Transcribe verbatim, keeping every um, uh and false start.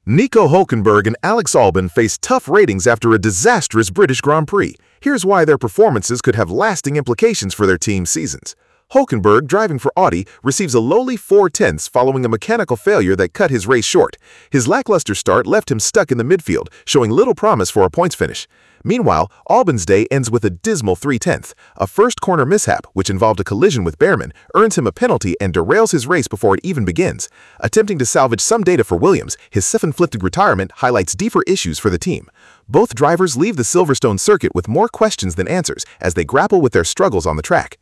Nico Hulkenberg and Alex Albon faced tough ratings after a disastrous British Grand Prix. Here's why their performances could have lasting implications for their team's seasons. Hulkenberg, driving for Audi, receives a lowly four tenths following a mechanical failure that cut his race short. His lackluster start left him stuck in the midfield, showing little promise for a points finish. Meanwhile, Albon's day ends with a dismal three tenths. A first corner mishap, which involved a collision with Behrman, earns him a penalty and derails his race before it even begins. Attempting to salvage some data for Williams, his self-inflicted retirement highlights deeper issues for the team. Both drivers leave the Silverstone circuit with more questions than answers as they grapple with their struggles on the track.